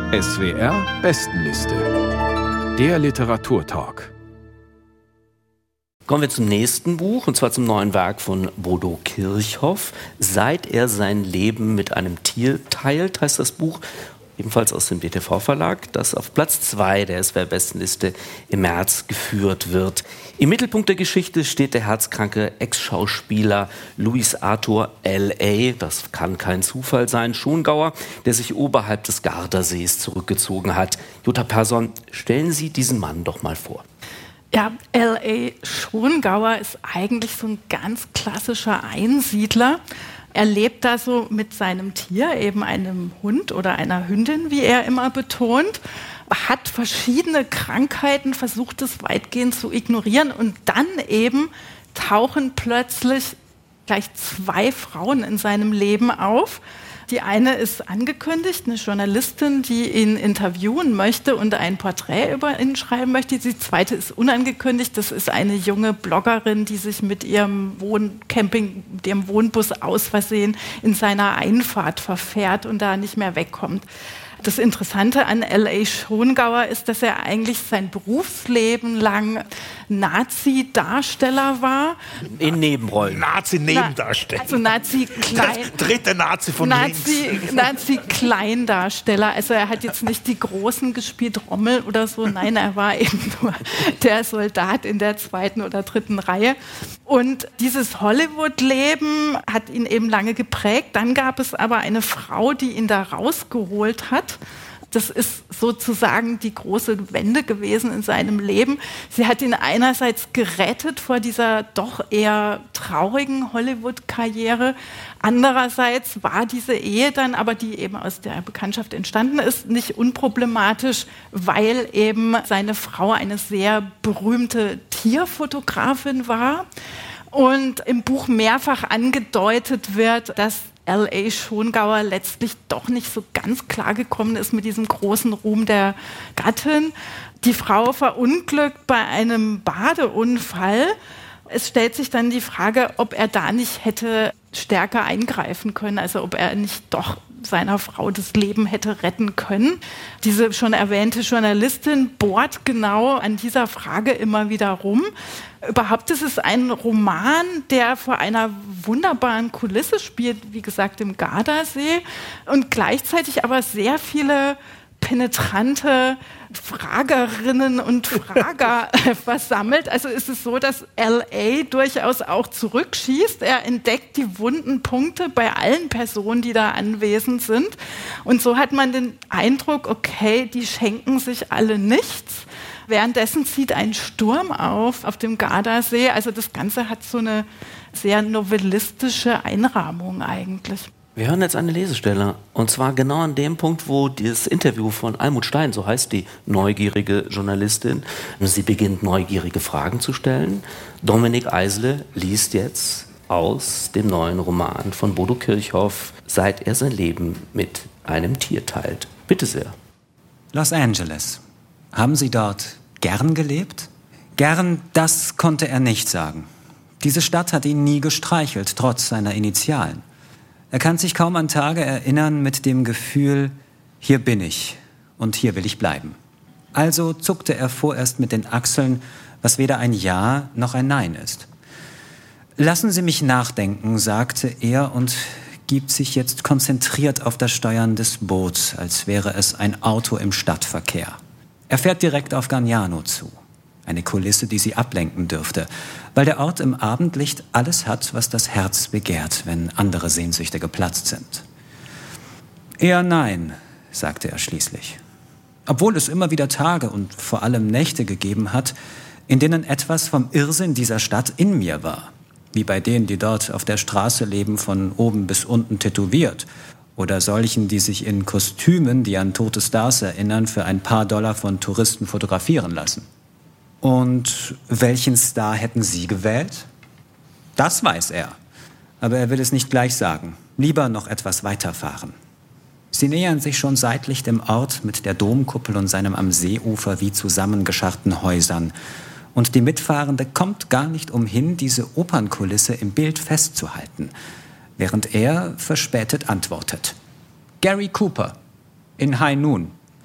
SWR Bestenliste. Der Literaturtalk. Kommen wir zum nächsten Buch, und zwar zum neuen Werk von Bodo Kirchhoff. Seit er sein Leben mit einem Tier teilt, heißt das Buch, ebenfalls aus dem DTV-Verlag, das auf Platz 2 der SWR-Bestenliste im März geführt wird. Im Mittelpunkt der Geschichte steht der herzkranke Ex-Schauspieler Louis Arthur L.A., das kann kein Zufall sein, Schongauer, der sich oberhalb des Gardasees zurückgezogen hat. Jutta Persson, stellen Sie diesen Mann doch mal vor. Ja, L.A. Schongauer ist eigentlich so ein ganz klassischer Einsiedler. Er lebt da so mit seinem Tier, eben einem Hund oder einer Hündin, wie er immer betont, hat verschiedene Krankheiten, versucht es weitgehend zu ignorieren, und dann eben tauchen plötzlich gleich 2 Frauen in seinem Leben auf. Die eine ist angekündigt, eine Journalistin, die ihn interviewen möchte und ein Porträt über ihn schreiben möchte. Die zweite ist unangekündigt, das ist eine junge Bloggerin, die sich mit ihrem Wohnbus aus Versehen in seiner Einfahrt verfährt und da nicht mehr wegkommt. Das Interessante an L.A. Schongauer ist, dass er eigentlich sein Berufsleben lang Nazi-Darsteller war. In Nebenrollen. Nazi-Nebendarsteller. Also Nazi-Klein... Dritte Nazi von links. Nazi-Kleindarsteller. Also er hat jetzt nicht die Großen gespielt, Rommel oder so. Nein, er war eben nur der Soldat in der 2. oder 3. Reihe. Und dieses Hollywood-Leben hat ihn eben lange geprägt. Dann gab es aber eine Frau, die ihn da rausgeholt hat. Das ist sozusagen die große Wende gewesen in seinem Leben. Sie hat ihn einerseits gerettet vor dieser doch eher traurigen Hollywood-Karriere. Andererseits war diese Ehe dann, aber die eben aus der Bekanntschaft entstanden ist, nicht unproblematisch, weil eben seine Frau eine sehr berühmte Tierfotografin war. Und im Buch mehrfach angedeutet wird, dass L.A. Schongauer letztlich doch nicht so ganz klar gekommen ist mit diesem großen Ruhm der Gattin. Die Frau verunglückt bei einem Badeunfall. Es stellt sich dann die Frage, ob er da nicht hätte stärker eingreifen können, also ob er nicht doch seiner Frau das Leben hätte retten können. Diese schon erwähnte Journalistin bohrt genau an dieser Frage immer wieder rum. Überhaupt ist es ein Roman, der vor einer wunderbaren Kulisse spielt, wie gesagt im Gardasee, und gleichzeitig aber sehr viele penetrante Fragerinnen und Frager versammelt. Also ist es so, dass L.A. durchaus auch zurückschießt. Er entdeckt die wunden Punkte bei allen Personen, die da anwesend sind. Und so hat man den Eindruck, okay, die schenken sich alle nichts. Währenddessen zieht ein Sturm auf dem Gardasee. Also das Ganze hat so eine sehr novellistische Einrahmung eigentlich. Wir hören jetzt eine Lesestelle, und zwar genau an dem Punkt, wo das Interview von Almut Stein, so heißt die neugierige Journalistin, sie beginnt neugierige Fragen zu stellen. Dominik Eisele liest jetzt aus dem neuen Roman von Bodo Kirchhoff, seit er sein Leben mit einem Tier teilt. Bitte sehr. Los Angeles. Haben Sie dort gern gelebt? Gern, das konnte er nicht sagen. Diese Stadt hat ihn nie gestreichelt, trotz seiner Initialen. Er kann sich kaum an Tage erinnern mit dem Gefühl, hier bin ich und hier will ich bleiben. Also zuckte er vorerst mit den Achseln, was weder ein Ja noch ein Nein ist. Lassen Sie mich nachdenken, sagte er und gibt sich jetzt konzentriert auf das Steuern des Boots, als wäre es ein Auto im Stadtverkehr. Er fährt direkt auf Gargnano zu. Eine Kulisse, die sie ablenken dürfte, weil der Ort im Abendlicht alles hat, was das Herz begehrt, wenn andere Sehnsüchte geplatzt sind. Eher nein, sagte er schließlich. Obwohl es immer wieder Tage und vor allem Nächte gegeben hat, in denen etwas vom Irrsinn dieser Stadt in mir war. Wie bei denen, die dort auf der Straße leben, von oben bis unten tätowiert. Oder solchen, die sich in Kostümen, die an tote Stars erinnern, für ein paar $, von Touristen fotografieren lassen. Und welchen Star hätten Sie gewählt? Das weiß er. Aber er will es nicht gleich sagen. Lieber noch etwas weiterfahren. Sie nähern sich schon seitlich dem Ort mit der Domkuppel und seinem am Seeufer wie zusammengescharrten Häusern. Und die Mitfahrende kommt gar nicht umhin, diese Opernkulisse im Bild festzuhalten, während er verspätet antwortet. Gary Cooper in High Noon.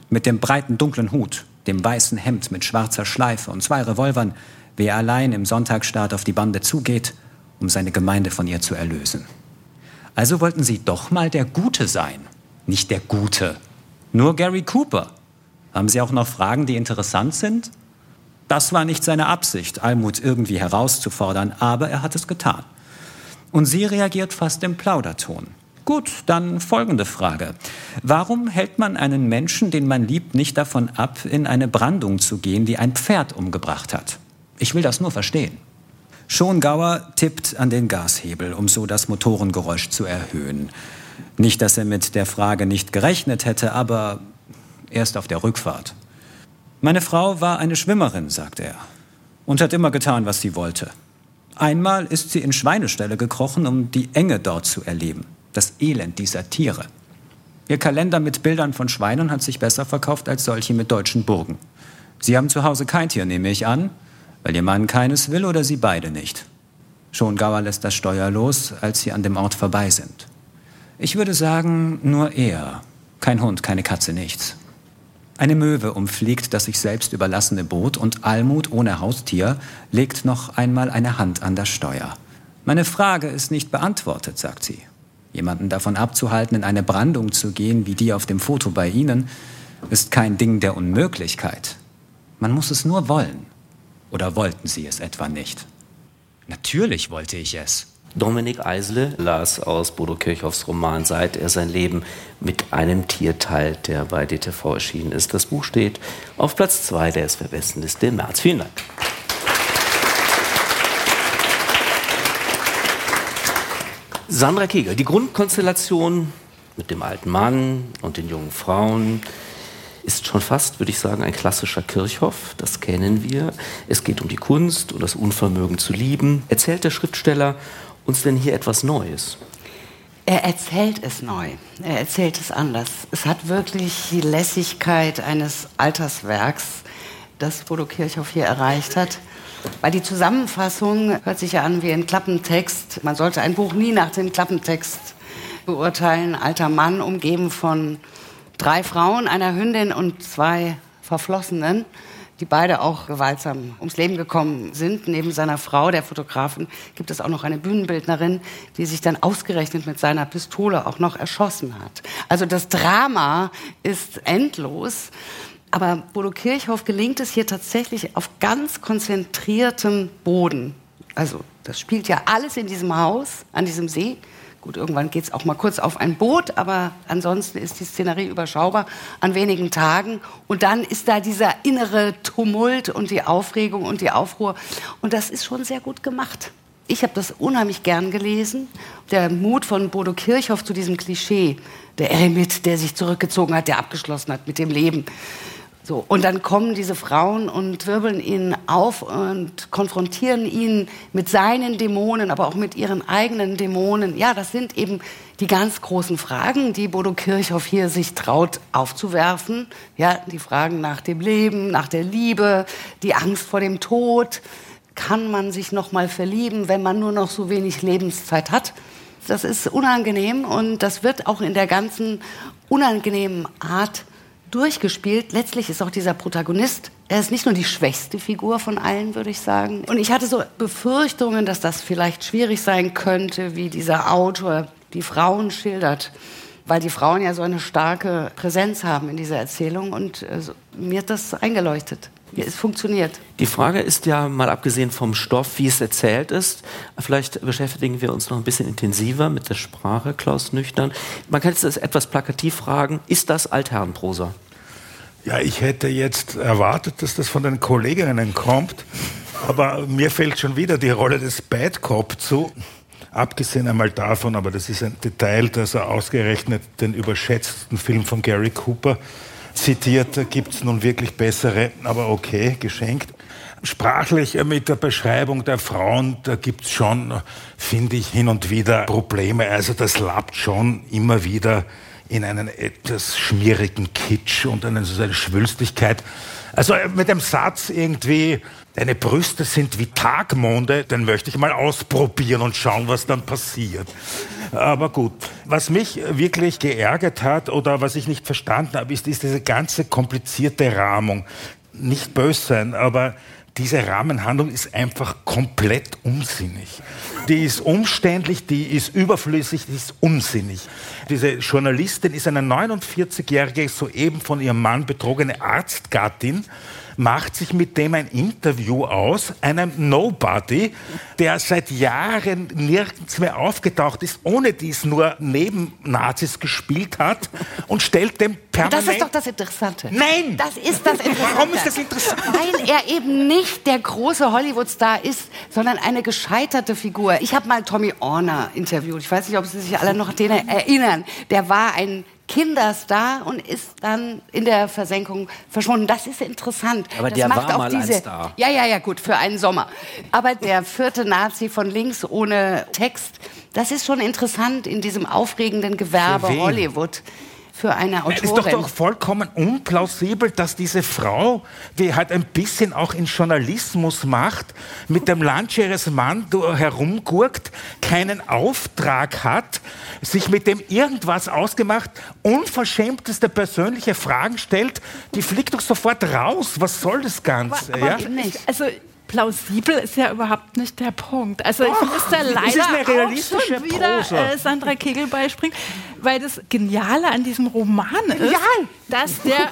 Mit dem breiten, dunklen Hut, dem weißen Hemd mit schwarzer Schleife und 2 Revolvern, wie er allein im Sonntagsstaat auf die Bande zugeht, um seine Gemeinde von ihr zu erlösen. Also wollten Sie doch mal der Gute sein, nicht der Gute. Nur Gary Cooper. Haben Sie auch noch Fragen, die interessant sind? Das war nicht seine Absicht, Almut irgendwie herauszufordern, aber er hat es getan. Und sie reagiert fast im Plauderton. Gut, dann folgende Frage. Warum hält man einen Menschen, den man liebt, nicht davon ab, in eine Brandung zu gehen, die ein Pferd umgebracht hat? Ich will das nur verstehen. Schongauer tippt an den Gashebel, um so das Motorengeräusch zu erhöhen. Nicht, dass er mit der Frage nicht gerechnet hätte, aber erst auf der Rückfahrt. Meine Frau war eine Schwimmerin, sagt er, und hat immer getan, was sie wollte. Einmal ist sie in Schweineställe gekrochen, um die Enge dort zu erleben, das Elend dieser Tiere. Ihr Kalender mit Bildern von Schweinen hat sich besser verkauft als solche mit deutschen Burgen. Sie haben zu Hause kein Tier, nehme ich an, weil Ihr Mann keines will oder Sie beide nicht. Schongauer lässt das Steuer los, als sie an dem Ort vorbei sind. Ich würde sagen, nur er. Kein Hund, keine Katze, nichts. Eine Möwe umfliegt das sich selbst überlassene Boot und Almut ohne Haustier legt noch einmal eine Hand an das Steuer. Meine Frage ist nicht beantwortet, sagt sie. Jemanden davon abzuhalten, in eine Brandung zu gehen, wie die auf dem Foto bei Ihnen, ist kein Ding der Unmöglichkeit. Man muss es nur wollen. Oder wollten Sie es etwa nicht? Natürlich wollte ich es. Dominik Eisele las aus Bodo Kirchhoffs Roman Seit er sein Leben mit einem Tier teilt, der bei DTV erschienen ist. Das Buch steht auf Platz 2 der SWR-Bestenliste im März. Vielen Dank. Sandra Kegel, die Grundkonstellation mit dem alten Mann und den jungen Frauen ist schon fast, würde ich sagen, ein klassischer Kirchhoff. Das kennen wir. Es geht um die Kunst und das Unvermögen zu lieben. Erzählt der Schriftsteller uns denn hier etwas Neues? Er erzählt es neu. Er erzählt es anders. Es hat wirklich die Lässigkeit eines Alterswerks, das Bodo Kirchhoff hier erreicht hat. Weil die Zusammenfassung hört sich ja an wie ein Klappentext. Man sollte ein Buch nie nach dem Klappentext beurteilen. Alter Mann, umgeben von 3 Frauen, einer Hündin und 2 Verflossenen, die beide auch gewaltsam ums Leben gekommen sind. Neben seiner Frau, der Fotografin, gibt es auch noch eine Bühnenbildnerin, die sich dann ausgerechnet mit seiner Pistole auch noch erschossen hat. Also das Drama ist endlos. Aber Bodo Kirchhoff gelingt es hier tatsächlich auf ganz konzentriertem Boden. Also das spielt ja alles in diesem Haus, an diesem See. Gut, irgendwann geht es auch mal kurz auf ein Boot, aber ansonsten ist die Szenerie überschaubar an wenigen Tagen. Und dann ist da dieser innere Tumult und die Aufregung und die Aufruhr. Und das ist schon sehr gut gemacht. Ich habe das unheimlich gern gelesen. Der Mut von Bodo Kirchhoff zu diesem Klischee, der Eremit, der sich zurückgezogen hat, der abgeschlossen hat mit dem Leben. So, und dann kommen diese Frauen und wirbeln ihn auf und konfrontieren ihn mit seinen Dämonen, aber auch mit ihren eigenen Dämonen. Ja, das sind eben die ganz großen Fragen, die Bodo Kirchhoff hier sich traut aufzuwerfen. Ja, die Fragen nach dem Leben, nach der Liebe, die Angst vor dem Tod. Kann man sich noch mal verlieben, wenn man nur noch so wenig Lebenszeit hat? Das ist unangenehm und das wird auch in der ganzen unangenehmen Art durchgespielt. Letztlich ist auch dieser Protagonist, er ist nicht nur die schwächste Figur von allen, würde ich sagen. Und ich hatte so Befürchtungen, dass das vielleicht schwierig sein könnte, wie dieser Autor die Frauen schildert, weil die Frauen ja so eine starke Präsenz haben in dieser Erzählung und mir hat das eingeleuchtet. Es funktioniert. Die Frage ist ja, mal abgesehen vom Stoff, wie es erzählt ist, vielleicht beschäftigen wir uns noch ein bisschen intensiver mit der Sprache, Klaus Nüchtern. Man kann jetzt etwas plakativ fragen, ist das Altherrenprosa? Ja, ich hätte jetzt erwartet, dass das von den Kolleginnen kommt, aber mir fällt schon wieder die Rolle des Bad Cop zu. Abgesehen einmal davon, aber das ist ein Detail, dass er ausgerechnet den überschätzten Film von Gary Cooper zitiert, gibt es nun wirklich bessere, aber okay, geschenkt. sprachlich mit der Beschreibung der Frauen, da gibt es schon, finde ich, hin und wieder Probleme. Also das lappt schon immer wieder in einen etwas schmierigen Kitsch und eine Schwülstigkeit. Also mit dem Satz irgendwie, deine Brüste sind wie Tagmonde, den möchte ich mal ausprobieren und schauen, was dann passiert. Aber gut, was mich wirklich geärgert hat oder was ich nicht verstanden habe, ist diese ganze komplizierte Rahmung. Nicht böse sein, aber diese Rahmenhandlung ist einfach komplett unsinnig. Die ist umständlich, die ist überflüssig, die ist unsinnig. Diese Journalistin ist eine 49-jährige, soeben von ihrem Mann betrogene Arztgattin, macht sich mit dem ein Interview aus, einem Nobody, der seit Jahren nirgends mehr aufgetaucht ist, ohne dies nur neben Nazis gespielt hat und stellt dem permanent... Das ist doch das Interessante. Nein! Das ist das Interessante. Warum ist das interessant? Weil er eben nicht der große Hollywood-Star ist, sondern eine gescheiterte Figur. Ich habe mal Tommy Orner interviewt. Ich weiß nicht, ob Sie sich alle noch an den erinnern. Der war ein Kinderstar und ist dann in der Versenkung verschwunden. Das ist interessant. Aber das der macht war auch mal diese, ein Star. Ja, gut, für einen Sommer. Aber der 4. Nazi von links ohne Text, das ist schon interessant in diesem aufregenden Gewerbe Hollywood. Für eine Autorin. Es ist doch vollkommen unplausibel, dass diese Frau, die halt ein bisschen auch in Journalismus macht, mit dem Lunch ihres Mannes herumgurkt, keinen Auftrag hat, sich mit dem irgendwas ausgemacht, unverschämteste persönliche Fragen stellt, die fliegt doch sofort raus. Was soll das Ganze? Aber nicht. Also plausibel ist ja überhaupt nicht der Punkt. Also ich muss da leider auch schon wieder Sandra Kegel beispringen, weil das Geniale an diesem Roman ist, dass der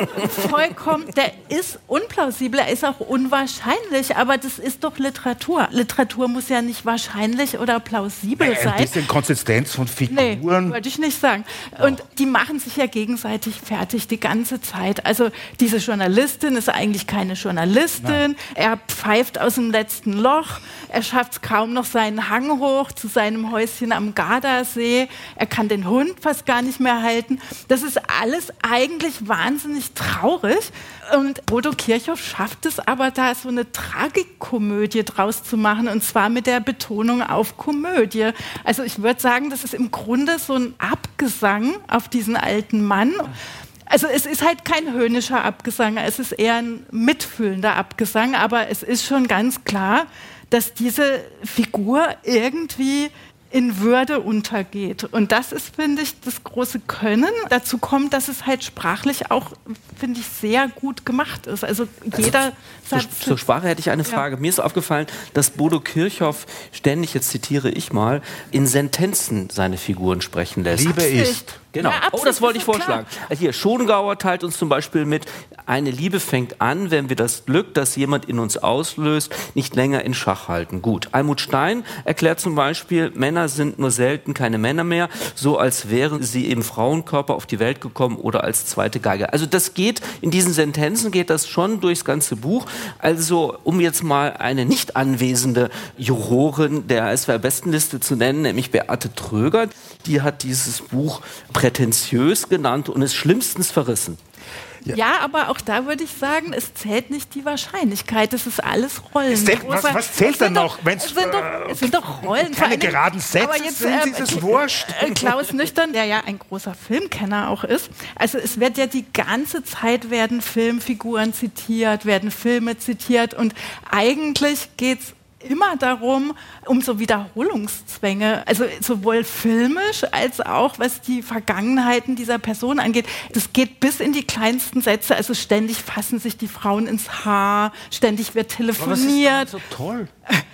der ist unplausibel, er ist auch unwahrscheinlich, aber das ist doch Literatur. Literatur muss ja nicht wahrscheinlich oder plausibel sein. Ein bisschen Konsistenz von Figuren. Nee, wollte ich nicht sagen. Und die machen sich ja gegenseitig fertig die ganze Zeit. Also diese Journalistin ist eigentlich keine Journalistin. Er pfeift aus dem letzten Loch. Er schafft es kaum noch seinen Hang hoch zu seinem Häuschen am Gardasee. Er kann den Hund fast gar nicht mehr halten. Das ist alles eigentlich wahnsinnig traurig. Und Bodo Kirchhoff schafft es aber, da so eine Tragikomödie draus zu machen. Und zwar mit der Betonung auf Komödie. Also ich würde sagen, das ist im Grunde so ein Abgesang auf diesen alten Mann. Also es ist halt kein höhnischer Abgesang, es ist eher ein mitfühlender Abgesang, aber es ist schon ganz klar, dass diese Figur irgendwie in Würde untergeht. Und das ist, finde ich, das große Können. Dazu kommt, dass es halt sprachlich auch, finde ich, sehr gut gemacht ist. Also jeder Satz... Zur Sprache hätte ich eine Frage. Ja. Mir ist aufgefallen, dass Bodo Kirchhoff ständig, jetzt zitiere ich mal, in Sentenzen seine Figuren sprechen lässt. Liebe ist... Genau. Ja, das wollte ich vorschlagen. Hier, Schongauer teilt uns zum Beispiel mit, eine Liebe fängt an, wenn wir das Glück, das jemand in uns auslöst, nicht länger in Schach halten. Gut. Almut Stein erklärt zum Beispiel, Männer sind nur selten keine Männer mehr, so als wären sie im Frauenkörper auf die Welt gekommen oder als zweite Geige. Also das geht, in diesen Sentenzen geht das schon durchs ganze Buch. Also, um jetzt mal eine nicht anwesende Jurorin der SWR-Bestenliste zu nennen, nämlich Beate Tröger, die hat dieses Buch prätentiös genannt und ist schlimmstens verrissen. Ja, aber auch da würde ich sagen, es zählt nicht die Wahrscheinlichkeit. Das ist alles Rollen. Was zählt denn noch? Es sind doch Rollen. Keine geraden Sätze, aber jetzt, ist es wurscht. Klaus Nüchtern, der ja ein großer Filmkenner auch ist. Also es wird ja die ganze Zeit werden Filmfiguren zitiert, werden Filme zitiert und eigentlich geht's immer darum, um so Wiederholungszwänge, also sowohl filmisch als auch, was die Vergangenheiten dieser Person angeht. Das geht bis in die kleinsten Sätze, also ständig fassen sich die Frauen ins Haar, ständig wird telefoniert. Das ist so toll.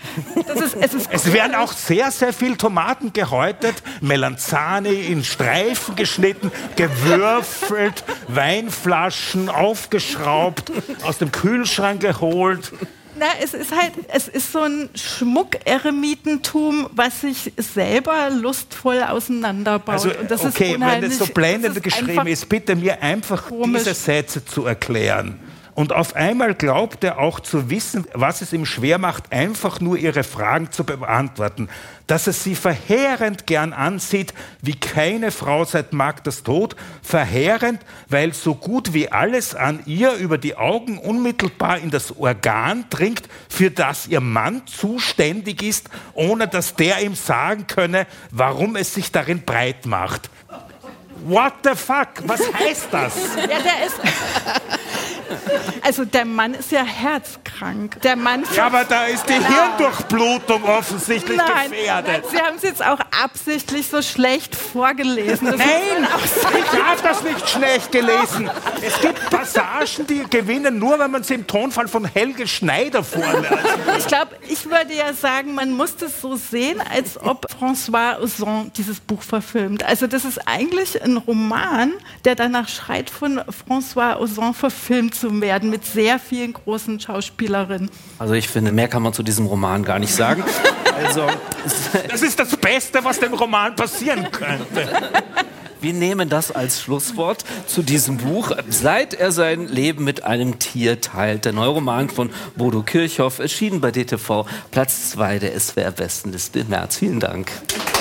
Es werden auch sehr, sehr viel Tomaten gehäutet, Melanzane in Streifen geschnitten, gewürfelt, Weinflaschen aufgeschraubt, aus dem Kühlschrank geholt. Na, es ist so ein Schmuck-Eremitentum, was sich selber lustvoll auseinanderbaut. Also, und das okay, ist wenn das so blendend geschrieben ist, bitte mir einfach komisch. diese Sätze zu erklären. Und auf einmal glaubt er auch zu wissen, was es ihm schwer macht, einfach nur ihre Fragen zu beantworten. Dass er sie verheerend gern ansieht, wie keine Frau seit Magdas Tod. Verheerend, weil so gut wie alles an ihr über die Augen unmittelbar in das Organ dringt, für das ihr Mann zuständig ist, ohne dass der ihm sagen könne, warum es sich darin breit macht. What the fuck? Was heißt das? Ja, also der Mann ist ja herzkrank. Der Mann ja, aber da ist die Hirndurchblutung offensichtlich gefährdet. Sie haben es jetzt auch absichtlich so schlecht vorgelesen. Nein, ich habe das nicht schlecht gelesen. Es gibt Passagen, die gewinnen nur, wenn man sie im Tonfall von Helge Schneider vorliest. Ich würde ja sagen, man muss das so sehen, als ob François Ozon dieses Buch verfilmt. Also das ist eigentlich ein Roman, der danach schreit, von François Ozon verfilmt zu werden, mit sehr vielen großen Schauspielerinnen. Also ich finde, mehr kann man zu diesem Roman gar nicht sagen. Also, das ist das Beste, was dem Roman passieren könnte. Wir nehmen das als Schlusswort zu diesem Buch. Seit er sein Leben mit einem Tier teilt. Der neue Roman von Bodo Kirchhoff, erschienen bei DTV, Platz 2 der SWR-Bestenliste im März. Vielen Dank.